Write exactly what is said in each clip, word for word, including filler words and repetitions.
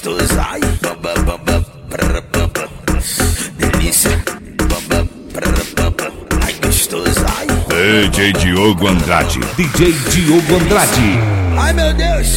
gostosa, ai, delícia, ai, gostosa, ai. D J Diogo Andrade, D J Diogo Andrade. Ai, meu Deus.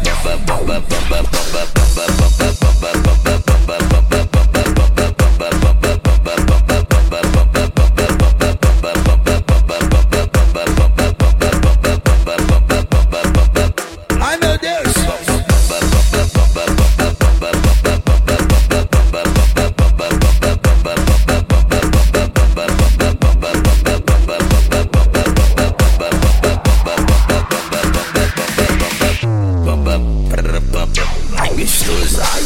Gostoso, ai.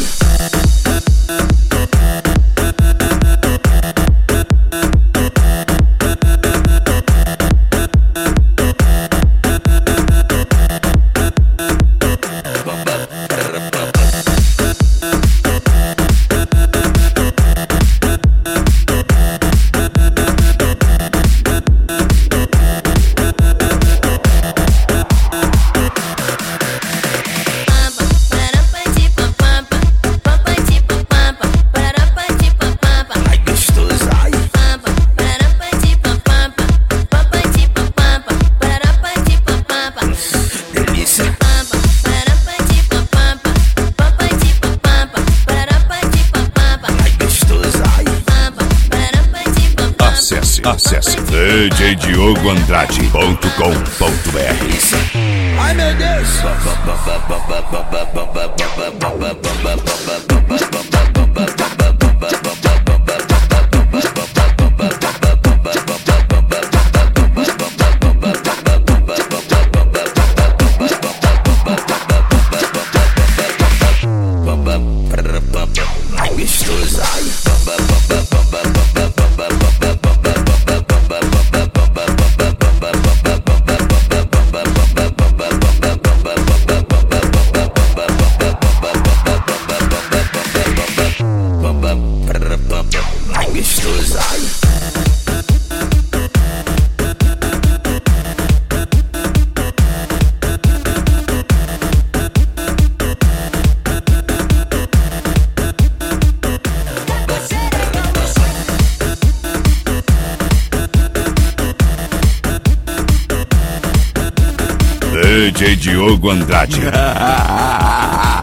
Acesse D J Diogo Andrade ponto com ponto B R. Ai, meu Deus. Ai, gostoso, ai. Ai, gostoso, ai. D J Diogo Andrade.